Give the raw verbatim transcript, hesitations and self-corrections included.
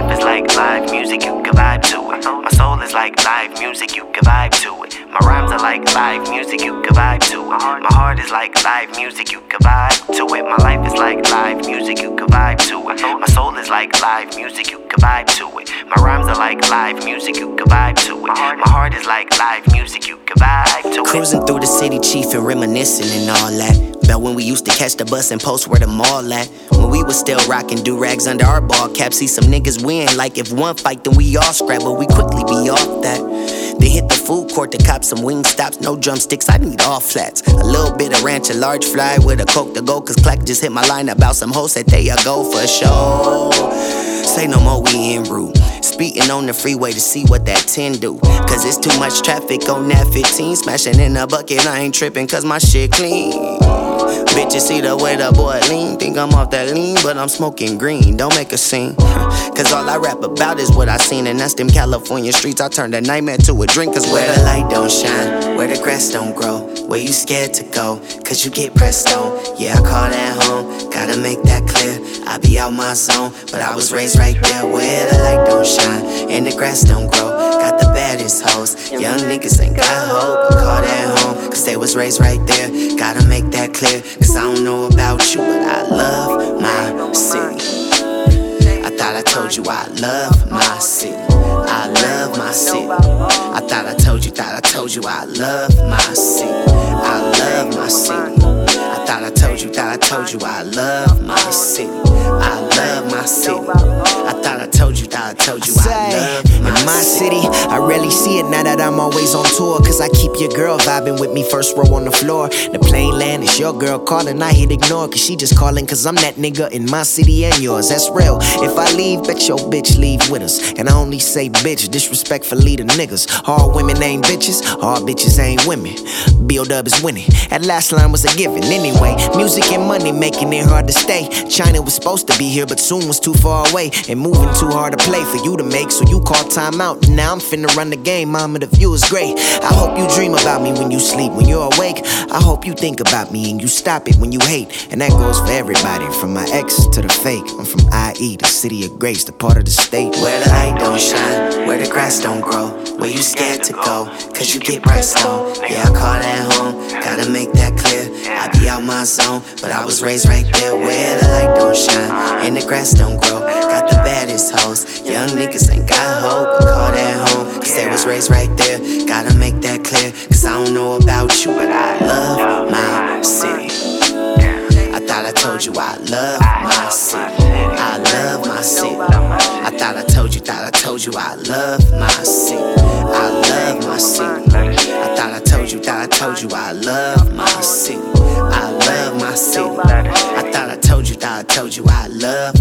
life is like live music, you can vibe to it. My soul is like live music, you can vibe to it. My rhymes are like live music, you can vibe to it. My heart is like live music, you can vibe to it. My life is like live music, you can vibe to it. My soul is like live music, you can vibe to it. My rhymes are like live music, you can vibe to it. My heart is like live music, you can vibe to it. Cruising through the city, chief, and reminiscing and all that. About when we used to catch the bus and post where the mall at. When we was still rocking do-rags under our ball caps. See some niggas win, like if one fight then we all scrap. But we quickly be off that. Then hit the food court to cop some wing stops. No drumsticks, I need all flats. A little bit of ranch, a large fry with a coke to go. Cause Clack just hit my line about some hoes that they a go for show. Say no more, we en route. Speeding on the freeway to see what that ten do. Cause it's too much traffic on that fifteen. Smashing in a bucket, I ain't tripping cause my shit clean. Bitches see the way the boy lean. Think I'm off that lean, but I'm smoking green. Don't make a scene. Cause all I rap about is what I seen. And that's them California streets. I turned a nightmare to a drink. Cause where the light don't shine, where the grass don't grow, where you scared to go, cause you get pressed on. Yeah, I call that home, gotta make that clear. I be out my zone, but I was raised right there where the light don't shine and the grass don't grow. Got the baddest hoes, young niggas ain't got hope. I call that home, cause they was raised right there. Gotta make that clear, cause I don't know about you, but I love my city. I thought I told you I love my city. I love my city. I thought I told you, thought I told you I love my city. I love my city. I thought I told you, thought I told you I love my city. I love my city. I thought I told you, thought I told you I love my in my city. city, I rarely see it now that I'm always on tour. Cause I keep your girl vibing with me first row on the floor. The plane land, it's your girl calling, I hit ignore. Cause she just calling cause I'm that nigga in my city and yours, that's real. If I leave, bet your bitch leave with us. And I only say bitch, disrespectfully to niggas. All women ain't bitches, all bitches ain't women. Build-up is winning, that last line was a given. Anyway, music and money making it hard to stay. China was supposed to be here, but soon was too far away. And moving too hard to play for you to make, so you call time out. Now I'm finna run the game, mama, the view is great. I hope you dream about me when you sleep. When you're awake, I hope you think about me and you stop it when you hate. And that goes for everybody, from my ex to the fake. I'm from I E, the city of grace, the part of the state where the light don't shine, where the grass don't grow, where you scared to go, cause you get pressed on. Yeah, I call that home, gotta make that clear. I be out my zone, but I was raised right there where the light don't shine and the grass don't grow. Got the baddest hoes, young niggas ain't got hope. I call that home, cause they was raised right there. Gotta make that clear, cause I don't know about you, but I love my city. I thought I told you I love my city. I love my city. I thought I told you, thought I told you I love my city. I love my city. I thought I told you, thought I told you I love my city. I love my city. I thought I told you, thought I told you I love